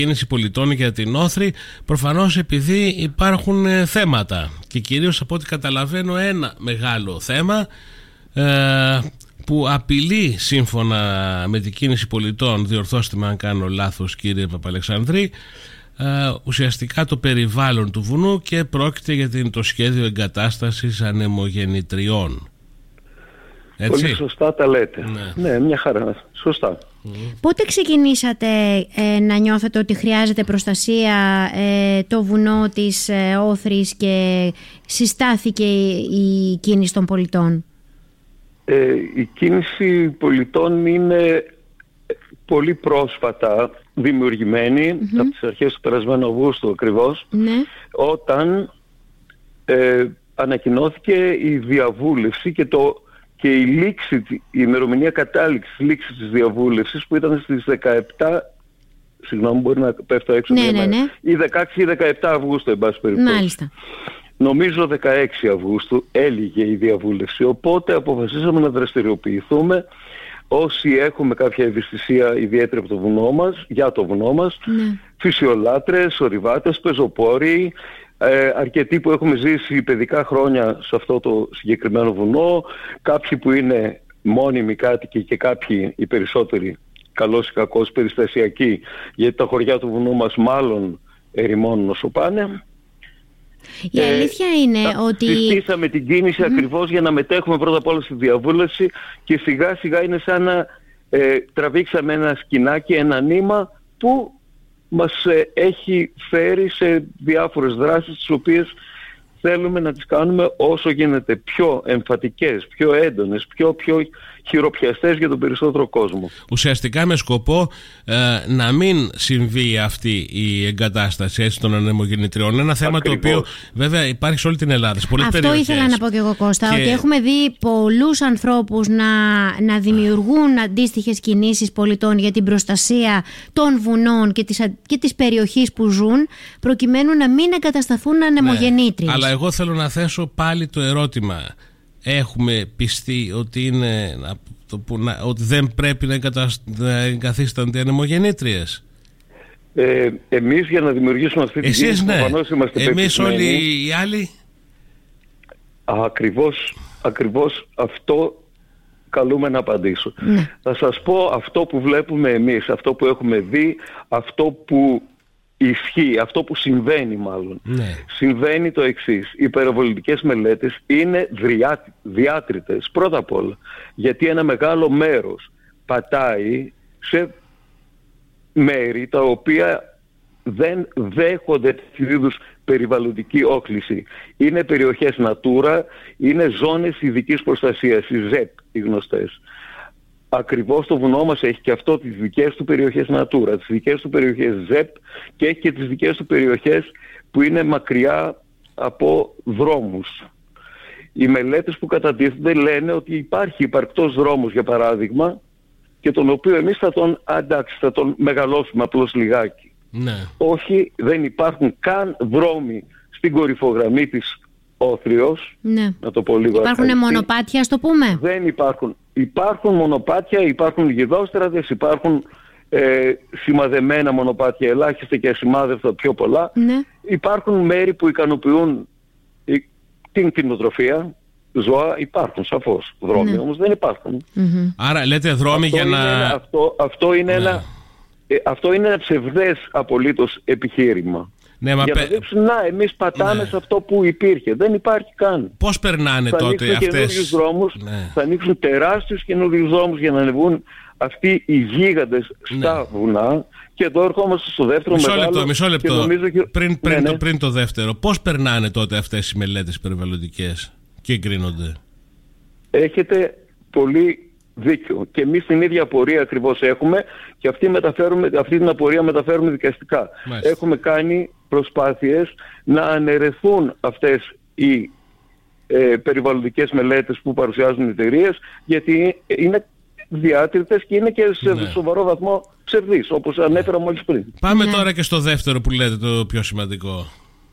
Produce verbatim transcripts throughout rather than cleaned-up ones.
κίνηση πολιτών για την Όθρη, προφανώς επειδή υπάρχουν ε, θέματα και κυρίως από ό,τι καταλαβαίνω ένα μεγάλο θέμα ε, που απειλεί σύμφωνα με την κίνηση πολιτών, διορθώστε με αν κάνω λάθος κύριε Παπαλεξανδρή, ε, ουσιαστικά το περιβάλλον του βουνού και πρόκειται για την, το σχέδιο εγκατάστασης ανεμογεννητριών. Έτσι. Πολύ σωστά τα λέτε. Ναι, ναι, μια χαρά. Σωστά. Mm. Πότε ξεκινήσατε ε, να νιώθετε ότι χρειάζεται προστασία ε, το βουνό της ε, Όθρης και συστάθηκε η, η κίνηση των πολιτών? Ε, η κίνηση πολιτών είναι πολύ πρόσφατα δημιουργημένη, mm-hmm. από τις αρχές του περασμένου Αυγούστου ακριβώς, ναι. όταν ε, ανακοινώθηκε η διαβούλευση και το και η λήξη, η ημερομηνία κατάληξης λήξης της διαβούλευσης που ήταν στις δεκαεπτά, συγγνώμη μπορεί να πέφτω έξω, ναι, ναι, ναι. ή δεκαέξι ή δεκαεπτά Αυγούστου εν πάση περιπτώσει. Μάλιστα. Νομίζω δεκαέξι Αυγούστου έλυγε η διαβούλευση, οπότε αποφασίσαμε να δραστηριοποιηθούμε όσοι έχουμε κάποια ευαισθησία ιδιαίτερη από το βουνό μας, για το βουνό μας, ναι. φυσιολάτρες, ορειβάτες, πεζοπόροι, Ε, αρκετοί που έχουμε ζήσει παιδικά χρόνια σε αυτό το συγκεκριμένο βουνό, κάποιοι που είναι μόνιμοι κάτοικοι και κάποιοι οι περισσότεροι καλώς ή κακώς περιστασιακοί, γιατί τα χωριά του βουνού μας μάλλον ερημώνουν όσο πάνε. Η ε, αλήθεια είναι ότι... Συστήσαμε την κίνηση mm. ακριβώς για να μετέχουμε πρώτα απ' όλα στη διαβούλευση και σιγά σιγά είναι σαν να ε, τραβήξαμε ένα σκηνάκι, ένα νήμα που μας ε, έχει φέρει σε διάφορες δράσεις τις οποίες θέλουμε να τις κάνουμε όσο γίνεται πιο εμφατικές, πιο έντονες, πιο, πιο χειροπιαστές για τον περισσότερο κόσμο. Ουσιαστικά με σκοπό ε, να μην συμβεί αυτή η εγκατάσταση έτσι, των ανεμογεννητριών. Ένα θέμα ακριβώς. Το οποίο βέβαια υπάρχει σε όλη την Ελλάδα. Σε πολλές Αυτό περιοχές. Ήθελα να πω και εγώ, Κώστα, και... ότι έχουμε δει πολλούς ανθρώπους να, να δημιουργούν αντίστοιχες κινήσεις πολιτών για την προστασία των βουνών και της, και της περιοχής που ζουν, προκειμένου να μην εγκατασταθούν ανεμογεννήτριες. Ναι, αλλά εγώ θέλω να θέσω πάλι το ερώτημα. Έχουμε πιστεί ότι, είναι, ότι δεν πρέπει να εγκαθίστανται ανεμογεννήτριες? Ε, εμείς για να δημιουργήσουμε αυτή την κίνηση, ναι. προφανώς είμαστε εμείς όλοι οι άλλοι. Ακριβώς, ακριβώς αυτό καλούμε να απαντήσω. Ναι. Θα σας πω αυτό που βλέπουμε εμείς, αυτό που έχουμε δει, αυτό που ισχύει, αυτό που συμβαίνει μάλλον. Ναι. Συμβαίνει το εξής. Οι υπερβολητικές μελέτες είναι διά, διάτριτες πρώτα απ' όλα. Γιατί ένα μεγάλο μέρος πατάει σε μέρη τα οποία δεν δέχονται τέτοιου είδους περιβαλλοντική όχληση. Είναι περιοχές Natura, είναι ζώνες ειδικής προστασίας, οι ζεπ οι γνωστές. Ακριβώς το βουνό μας έχει και αυτό τις δικές του περιοχές Natura, τις δικές του περιοχές ζεπ και έχει και τις δικές του περιοχές που είναι μακριά από δρόμους. Οι μελέτες που κατατίθενται λένε ότι υπάρχει υπαρκτός δρόμος για παράδειγμα και τον οποίο εμείς θα τον, εντάξει, θα τον μεγαλώσουμε απλώς λιγάκι. Ναι. Όχι, δεν υπάρχουν καν δρόμοι στην κορυφογραμμή της Όθριος. Ναι. Να το πω λίγο υπάρχουν αρχαριστή. Μονοπάτια, ας το πούμε. Δεν υπάρχουν. Υπάρχουν μονοπάτια, υπάρχουν γιδόστραδες, υπάρχουν ε, σημαδεμένα μονοπάτια ελάχιστα και ασημάδευτα πιο πολλά. Ναι. Υπάρχουν μέρη που ικανοποιούν η, την κτηνοτροφία, ζώα υπάρχουν σαφώς. Δρόμοι ναι. όμως δεν υπάρχουν. Mm-hmm. Άρα λέτε δρόμοι αυτό για είναι να... Ένα, αυτό, αυτό, είναι ναι. ένα, ε, αυτό είναι ένα ψευδές απολύτως επιχείρημα. Ναι, μα για πε... να δείξουν, να, εμείς πατάμε ναι. σε αυτό που υπήρχε. Δεν υπάρχει καν. Πώς περνάνε θα τότε αυτές... Δρόμους, ναι. Θα ανοίξουν τεράστιους καινούριους δρόμους για να ανεβούν αυτοί οι γίγαντες στα ναι. βουνά. Και εδώ ερχόμαστε στο δεύτερο μισό μεγάλο... Λεπτό, μισό λεπτό, νομίζω... πριν, πριν, ναι, ναι. Το, πριν το δεύτερο. Πώς περνάνε τότε αυτές οι μελέτες περιβαλλοντικές και εγκρίνονται? Έχετε πολύ δίκιο. Και εμείς την ίδια απορία ακριβώς έχουμε και αυτή, μεταφέρουμε, αυτή την απορία μεταφέρουμε δικαστικά. Μάλιστα. Έχουμε κάνει προσπάθειες να αναιρεθούν αυτές οι ε, περιβαλλοντικές μελέτες που παρουσιάζουν οι εταιρείες, γιατί είναι διάτριτες και είναι και σε ναι. σοβαρό βαθμό ψευδείς, όπως ανέφερα μόλις πριν. Πάμε ναι. τώρα και στο δεύτερο που λέτε, το πιο σημαντικό.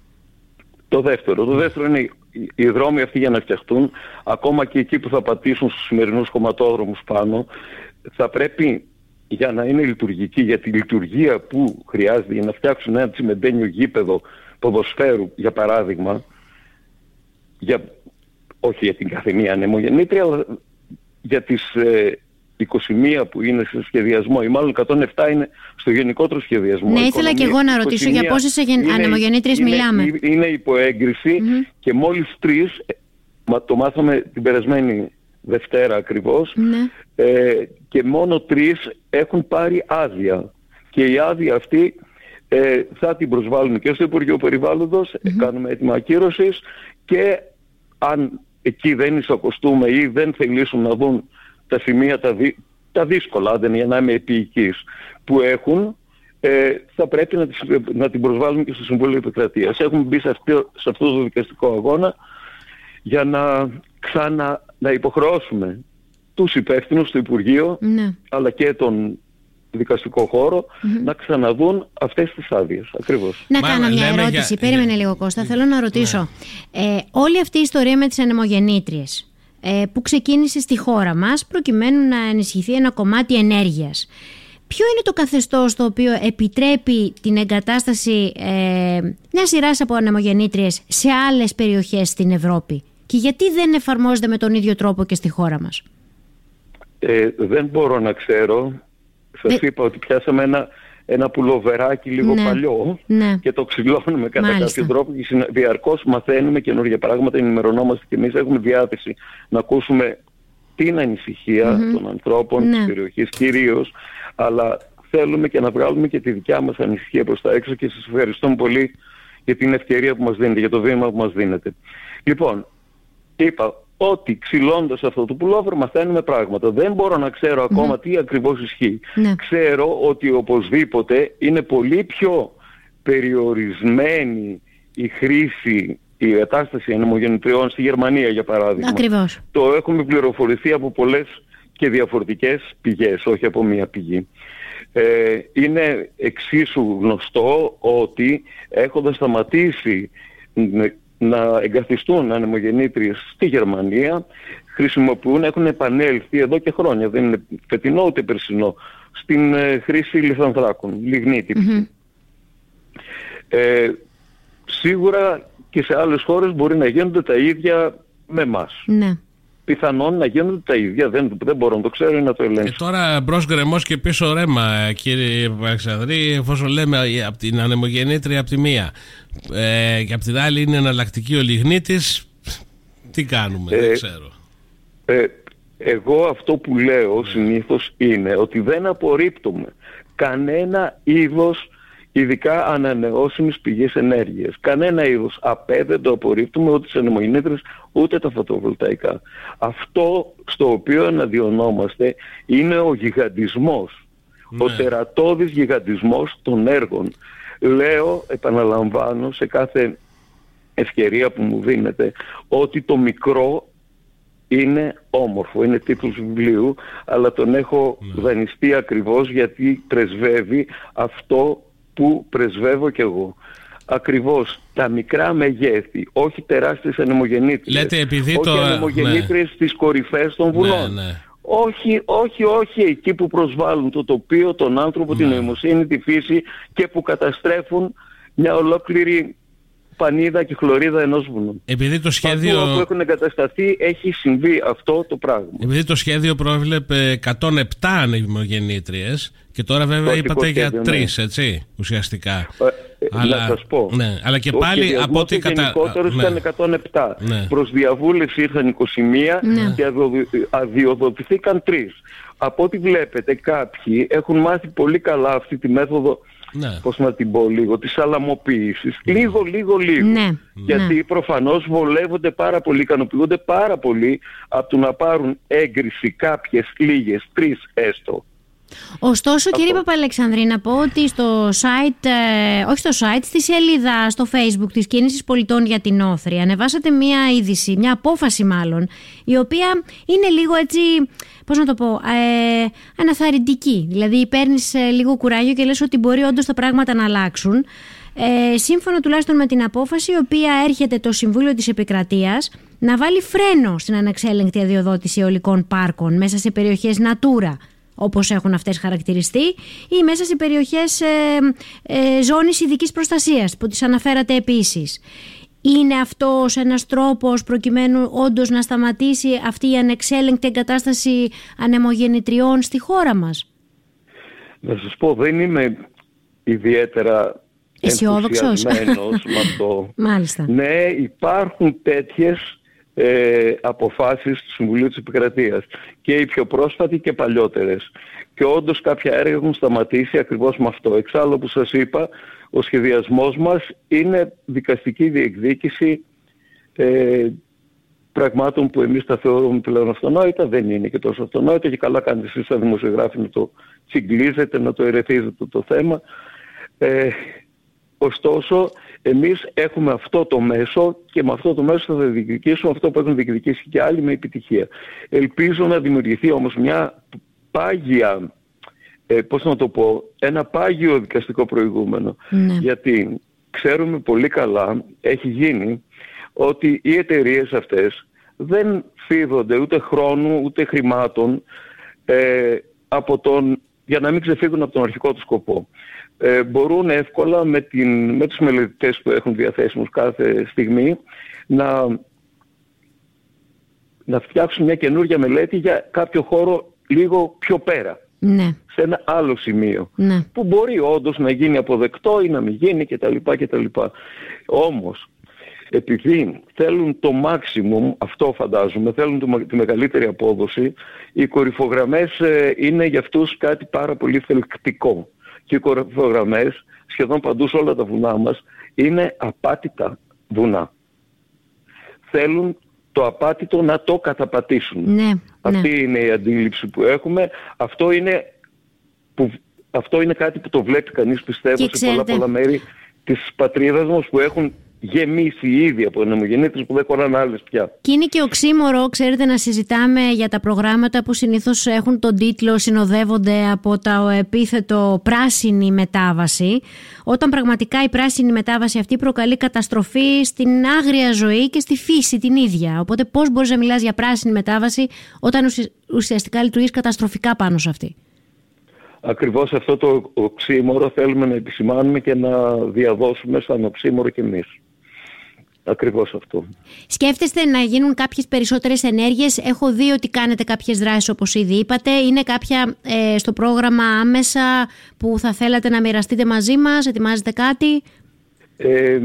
Το δεύτερο. Το δεύτερο είναι οι δρόμοι αυτοί για να φτιαχτούν, ακόμα και εκεί που θα πατήσουν στους σημερινούς χωματόδρομους πάνω, θα πρέπει για να είναι λειτουργική, για τη λειτουργία που χρειάζεται για να φτιάξουν ένα τσιμεντένιο γήπεδο ποδοσφαίρου, για παράδειγμα, για, όχι για την καθεμία ανεμογεννήτρια, αλλά για τις ε, είκοσι μία που είναι στο σχεδιασμό, ή μάλλον εκατόν επτά είναι στο γενικότερο σχεδιασμό. Ναι, ήθελα και εγώ να ρωτήσω για πόσες ανεμογεννήτριες μιλάμε. Είναι, είναι υποέγκριση mm-hmm. και μόλις τρεις, το μάθαμε την περασμένη Δευτέρα ακριβώς, ναι. ε, και μόνο τρεις έχουν πάρει άδεια. Και η άδεια αυτή ε, θα την προσβάλλουμε και στο Υπουργείο Περιβάλλοντος, mm-hmm. κάνουμε έτοιμα ακύρωσης, και αν εκεί δεν εισακωστούμε ή δεν θελήσουν να δουν τα σημεία τα, δι... τα δύσκολα, δεν, για να είμαι επίοικης, που έχουν, ε, θα πρέπει να, τις, να την προσβάλλουμε και στο Συμβούλιο Επικρατείας. Έχουμε μπει σε, αυτή, σε αυτό το δικαστικό αγώνα για να ξανά να υποχρεώσουμε τους υπεύθυνους στο Υπουργείο, ναι. αλλά και τον δικαστικό χώρο, mm-hmm. να ξαναδούν αυτές τις άδειες. Ακριβώς. Να Μα, κάνω μια ερώτηση. Για... Περίμενε λίγο, Κώστα. Θέλω να ρωτήσω. Ναι. Ε, όλη αυτή η ιστορία με τις ανεμογεννήτριες ε, που ξεκίνησε στη χώρα μας προκειμένου να ενισχυθεί ένα κομμάτι ενέργειας. Ποιο είναι το καθεστώς το οποίο επιτρέπει την εγκατάσταση ε, μια σειράς από ανεμογεννήτριες σε άλλες περιοχές στην Ευρώπη, και γιατί δεν εφαρμόζεται με τον ίδιο τρόπο και στη χώρα μας? Ε, δεν μπορώ να ξέρω. Σας Δε... είπα ότι πιάσαμε ένα, ένα πουλοβεράκι λίγο ναι. παλιό ναι. και το ξυλώνουμε κατά Μάλιστα. κάποιο τρόπο και διαρκώς μαθαίνουμε καινούργια πράγματα, ενημερωνόμαστε και εμείς έχουμε διάθεση να ακούσουμε την ανησυχία mm-hmm. των ανθρώπων ναι. της περιοχής κυρίως, αλλά θέλουμε και να βγάλουμε και τη δικιά μας ανησυχία προς τα έξω, και σας ευχαριστώ πολύ για την ευκαιρία που μας δίνετε, για το βήμα που μας δίνετε. Λοιπόν, είπα ότι ξυλώντας αυτό το πουλόβερ μαθαίνουμε πράγματα. Δεν μπορώ να ξέρω ακόμα mm-hmm. τι ακριβώς ισχύει. Ναι. Ξέρω ότι οπωσδήποτε είναι πολύ πιο περιορισμένη η χρήση, η εγκατάσταση ανεμογεννητριών στη Γερμανία, για παράδειγμα. Ακριβώς. Το έχουμε πληροφορηθεί από πολλές και διαφορετικές πηγές, όχι από μία πηγή. Ε, είναι εξίσου γνωστό ότι έχοντας σταματήσει να εγκαθιστούν ανεμογεννήτριες στη Γερμανία, χρησιμοποιούν, έχουν επανέλθει εδώ και χρόνια, δεν είναι φετινό ούτε περσινό, στην ε, χρήση λιθανθράκων, λιγνίτη. Mm-hmm. Ε, σίγουρα και σε άλλες χώρες μπορεί να γίνονται τα ίδια με εμάς. Ναι. Πιθανόν να γίνονται τα ίδια, δεν, δεν μπορώ να το ξέρω ή να το ελέγξω. Και τώρα μπρος γκρεμός και πίσω ρέμα, κύριε Αλεξανδρή, εφόσον λέμε από την ανεμογεννήτρια από τη μία ε, και από την άλλη είναι εναλλακτική ο λιγνίτης, τι κάνουμε, ε, δεν ξέρω. Ε, εγώ αυτό που λέω συνήθως είναι ότι δεν απορρίπτουμε κανένα είδος, ειδικά ανανεώσιμες πηγές ενέργειας. Κανένα είδος ΑΠΕ δεν το απορρίπτουμε, ούτε τις ανεμογεννήτριες, ούτε τα φωτοβολταϊκά. Αυτό στο οποίο αναδιωνόμαστε είναι ο γιγαντισμός, ναι. ο τερατώδης γιγαντισμός των έργων. Λέω, επαναλαμβάνω σε κάθε ευκαιρία που μου δίνεται, ότι το μικρό είναι όμορφο, είναι τίτλος βιβλίου, αλλά τον έχω ναι. δανειστεί ακριβώς γιατί πρεσβεύει αυτό που πρεσβεύω κι εγώ. Ακριβώς τα μικρά μεγέθη, όχι τεράστιες ανεμογεννήτριες. Λέτε επειδή όχι το... ανεμογεννήτριες ναι. στις κορυφές των βουνών. Ναι, ναι. Όχι, όχι, όχι εκεί που προσβάλλουν το τοπίο, τον άνθρωπο, ναι. την νοημοσύνη, τη φύση και που καταστρέφουν μια ολόκληρη πανίδα και χλωρίδα ενός βουνού. Επειδή το σχέδιο... Παντού που έχουν εγκατασταθεί έχει συμβεί αυτό το πράγμα. Επειδή το σχέδιο προέβλεπε εκατόν επτά ανεμογεννήτριες και τώρα βέβαια το είπατε για ναι. τρεις, έτσι, ουσιαστικά. Ε, αλλά, να σας πω. Ναι, αλλά και πάλι από ό,τι κατα... γενικότερος ναι. ήταν εκατόν επτά. Ναι. Προς διαβούλευση ήρθαν είκοσι μία ναι. και αδειοδοτηθήκαν τρεις. Από ό,τι βλέπετε κάποιοι έχουν μάθει πολύ καλά αυτή τη μέθοδο, ναι. πώς να την πω λίγο, της αλαμοποίησης. Ναι. Λίγο, λίγο, λίγο. Ναι. Γιατί ναι. προφανώς βολεύονται πάρα πολύ, ικανοποιούνται πάρα πολύ από το να πάρουν έγκριση κάποιες λίγες, τρεις έστω. Ωστόσο, κύριε Παπαλεξανδρή, να πω ότι στο site, ε, όχι στο site, στη σελίδα στο Facebook της Κίνησης Πολιτών για την Όθρη ανεβάσατε μία είδηση, μία απόφαση μάλλον, η οποία είναι λίγο έτσι, πώς να το πω, ε, αναθαρρυντική. Δηλαδή παίρνεις ε, λίγο κουράγιο και λες ότι μπορεί όντως τα πράγματα να αλλάξουν. Ε, σύμφωνα τουλάχιστον με την απόφαση, η οποία έρχεται το Συμβούλιο της Επικρατείας να βάλει φρένο στην ανεξέλεγκτη αδειοδότηση αιωλικών πάρκων μέσα σε περιοχές Natura. όπως έχουν αυτές χαρακτηριστεί, ή μέσα σε περιοχές ε, ε, ζώνης ειδικής προστασίας που τις αναφέρατε επίσης. Είναι αυτός ένας τρόπος προκειμένου όντως να σταματήσει αυτή η ανεξέλεγκτη εγκατάσταση ανεμογεννητριών στη χώρα μας? Να σας πω, δεν είμαι ιδιαίτερα ενθουσιασμένος με αυτό. Μάλιστα. Ναι, υπάρχουν τέτοιες ε, αποφάσεις του Συμβουλίου της Επικρατείας, και οι πιο πρόσφατοι και παλιότερες. Και όντως κάποια έργα έχουν σταματήσει ακριβώς με αυτό. Εξάλλου, όπως σας είπα, ο σχεδιασμός μας είναι δικαστική διεκδίκηση ε, πραγμάτων που εμείς τα θεωρούμε πλέον αυτονόητα. Δεν είναι και τόσο αυτονόητα, και καλά κάνετε εσείς σαν δημοσιογράφοι να το τσιγκλίζετε, να το ερεθίζετε το θέμα. Ε, ωστόσο, εμείς έχουμε αυτό το μέσο, και με αυτό το μέσο θα διεκδικήσουμε αυτό που έχουν διεκδικήσει και άλλοι με επιτυχία. Ελπίζω να δημιουργηθεί όμως μια πάγια, ε, πώς να το πω, ένα πάγιο δικαστικό προηγούμενο. Ναι. Γιατί ξέρουμε πολύ καλά, έχει γίνει, ότι οι εταιρείες αυτές δεν φύδονται ούτε χρόνου ούτε χρημάτων ε, από τον, για να μην ξεφύγουν από τον αρχικό του σκοπό. Ε, μπορούν εύκολα με, την, με τους μελετητές που έχουν διαθέσιμους κάθε στιγμή να, να φτιάξουν μια καινούργια μελέτη για κάποιο χώρο λίγο πιο πέρα. Ναι. Σε ένα άλλο σημείο. Ναι. Που μπορεί όντως να γίνει αποδεκτό ή να μην γίνει κτλ. κτλ. Όμως, επειδή θέλουν το maximum, αυτό φαντάζομαι, θέλουν το, τη μεγαλύτερη απόδοση, οι κορυφογραμμές ε, είναι για αυτούς κάτι πάρα πολύ θελκτικό. Και οι κορυφογραμμές σχεδόν παντού σε όλα τα βουνά μας είναι απάτητα βουνά. Θέλουν το απάτητο να το καταπατήσουν. Ναι, Αυτή ναι. είναι η αντίληψη που έχουμε. Αυτό είναι, που, αυτό είναι κάτι που το βλέπει κανείς, πιστεύω, σε πολλά πολλά μέρη της πατρίδας μας, που έχουν γεμίσει ήδη από ανεμογεννήτρες που δεν χωράνε άλλες πια. Και είναι και οξύμορο, ξέρετε, να συζητάμε για τα προγράμματα που συνήθως έχουν τον τίτλο, συνοδεύονται από το επίθετο πράσινη μετάβαση, όταν πραγματικά η πράσινη μετάβαση αυτή προκαλεί καταστροφή στην άγρια ζωή και στη φύση την ίδια. Οπότε πώς μπορείς να μιλάς για πράσινη μετάβαση όταν ουσιαστικά λειτουργείς καταστροφικά πάνω σε αυτή? Ακριβώς αυτό το οξύμορο θέλουμε να επισημάνουμε και να διαδώσουμε σαν οξύμορο κι εμείς. Ακριβώς αυτό. Σκέφτεστε να γίνουν κάποιες περισσότερες ενέργειες? Έχω δει ότι κάνετε κάποιες δράσεις, όπως ήδη είπατε. Είναι κάποια ε, στο πρόγραμμα άμεσα που θα θέλατε να μοιραστείτε μαζί μας? Ετοιμάζετε κάτι? Ε,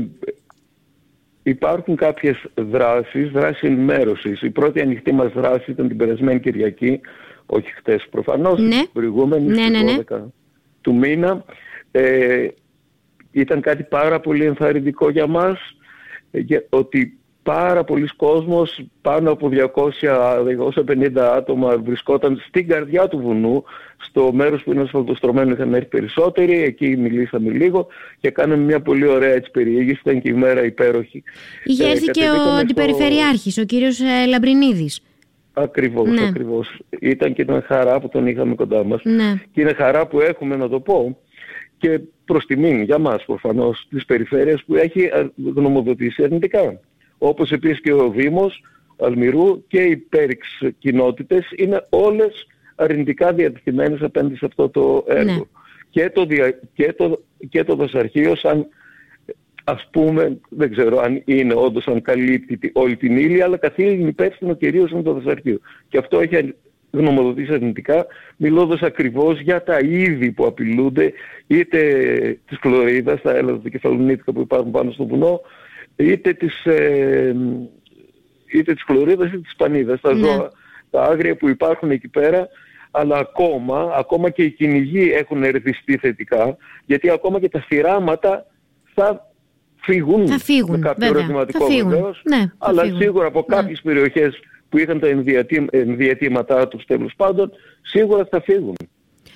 υπάρχουν κάποιες δράσεις, δράσεις ενημέρωσης. Η πρώτη ανοιχτή μας δράση ήταν την περασμένη Κυριακή, όχι χτες προφανώς, ναι. την προηγούμενη, ναι, στις ναι, ναι. δώδεκα του μήνα. Ε, ήταν κάτι πάρα πολύ ενθαρρυντικό για μας, για, ότι πάρα πολλοί κόσμος, πάνω από διακόσια με διακόσια πενήντα άτομα βρισκόταν στην καρδιά του βουνού, στο μέρος που είναι ασφαλτοστρωμένο είχαν έρθει περισσότεροι, εκεί μιλήσαμε λίγο και κάναμε μια πολύ ωραία έτσι περιήγηση, ήταν και η μέρα υπέροχη. Είχε έρθει ε, και ο στο... αντιπεριφερειάρχης, ο κύριος ε, Λαμπρινίδης. Ακριβώς, ναι. ακριβώς. Ήταν και ήταν χαρά που τον είχαμε κοντά μας. Ναι. Και είναι χαρά που έχουμε, να το πω, και προς τιμήν για μας προφανώς, της περιφέρειας που έχει γνωμοδοτήσει αρνητικά. Όπως επίσης και ο Δήμος Αλμυρού και οι πέριξ κοινότητες είναι όλες αρνητικά διατεθειμένες απέναντι σε αυτό το έργο. Ναι. Και, το δια, και, το, και το δασαρχείο σαν, ας πούμε, δεν ξέρω αν είναι όντως, αν καλύπτει όλη την ύλη, αλλά καθήλυν υπεύθυνο κυρίως με το δασαρχείο. Και αυτό έχει γνωμοδοτήσει αρνητικά, μιλώντας ακριβώς για τα είδη που απειλούνται, είτε της χλωρίδας, τα έλαδα τα κεφαλονίτικα που υπάρχουν πάνω στο βουνό, είτε της, ε, είτε της χλωρίδας είτε της πανίδας, τα ζώα, ναι. τα άγρια που υπάρχουν εκεί πέρα, αλλά ακόμα, ακόμα και οι κυνηγοί έχουν ερεθιστεί θετικά, γιατί ακόμα και τα θυράματα θα φύγουν, θα φύγουν με κάποιο ερωτηματικό βεβαίως, ναι, αλλά φύγουν. Σίγουρα από ναι. κάποιες περιοχές που είχαν τα ενδιατήματά τους τέλος πάντων, σίγουρα θα φύγουν.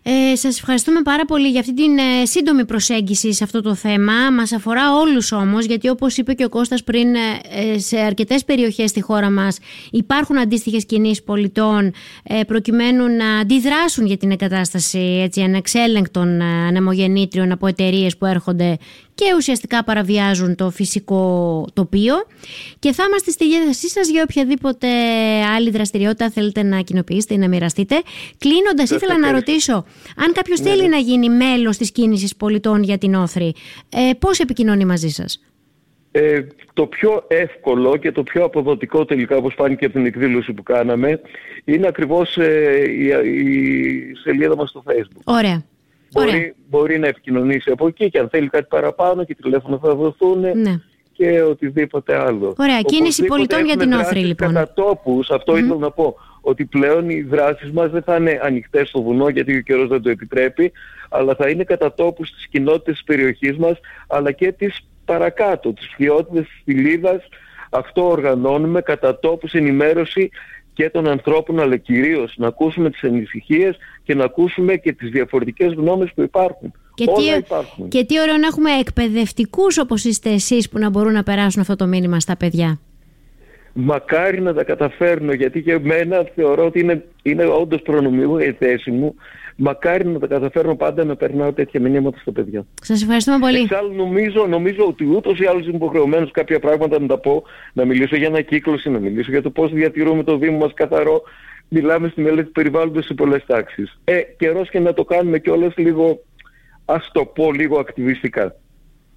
Ε, σας ευχαριστούμε πάρα πολύ για αυτή την ε, σύντομη προσέγγιση σε αυτό το θέμα. Μας αφορά όλους όμως, γιατί όπως είπε και ο Κώστας πριν, ε, σε αρκετές περιοχές στη χώρα μας υπάρχουν αντίστοιχες κινήσεις πολιτών ε, προκειμένου να αντιδράσουν για την εγκατάσταση έτσι, ανεξέλεγκτων ε, ανεμογεννήτριων από εταιρείες που έρχονται και ουσιαστικά παραβιάζουν το φυσικό τοπίο. Και θα είμαστε στη διάθεσή σας για οποιαδήποτε άλλη δραστηριότητα θέλετε να κοινοποιήσετε ή να μοιραστείτε. Κλείνοντας, ήθελα να ρωτήσω, αν κάποιος ναι. θέλει να γίνει μέλος της κίνησης πολιτών για την Όθρη, ε, πώς επικοινωνεί μαζί σας? Ε, το πιο εύκολο και το πιο αποδοτικό τελικά, όπως φάνηκε από την εκδήλωση που κάναμε, είναι ακριβώς ε, η, η σελίδα μας στο Facebook. Ωραία. Μπορεί, μπορεί να επικοινωνήσει από εκεί και αν θέλει κάτι παραπάνω και τηλέφωνα θα δοθούν ναι. και οτιδήποτε άλλο. Ωραία, κίνηση πολιτών για την Όθρη λοιπόν. Κατά τόπους, αυτό mm-hmm. ήθελα να πω, ότι πλέον οι δράσεις μας δεν θα είναι ανοιχτές στο βουνό γιατί ο καιρός δεν το επιτρέπει, αλλά θα είναι κατά τόπους στις κοινότητες της περιοχής μας, αλλά και τις παρακάτω, τις ποιότητες της Φιλίδας. Αυτό οργανώνουμε, κατά τόπους ενημέρωση και των ανθρώπων, αλλά κυρίως να ακούσουμε τις ανησυχίες και να ακούσουμε και τις διαφορετικές γνώμες που υπάρχουν. Και τι, υπάρχουν. Και τι ωραίο να έχουμε εκπαιδευτικούς όπως είστε εσείς που να μπορούν να περάσουν αυτό το μήνυμα στα παιδιά. Μακάρι να τα καταφέρνω, γιατί για μένα θεωρώ ότι είναι, είναι όντως προνομιού η θέση μου. Μακάρι να τα καταφέρνω πάντα να περνάω τέτοια μηνύματα στα παιδιά. Σας ευχαριστούμε πολύ. Εξάλλου νομίζω, νομίζω ότι ούτως ή άλλως είμαι υποχρεωμένος κάποια πράγματα να τα πω, να μιλήσω για ανακύκλωση, να μιλήσω για το πώς διατηρούμε το Δήμο μας καθαρό. Μιλάμε στη μελέτη περιβάλλοντος σε πολλές τάξεις. Ε, καιρός και να το κάνουμε κιόλας λίγο, ας το πω, λίγο ακτιβιστικά.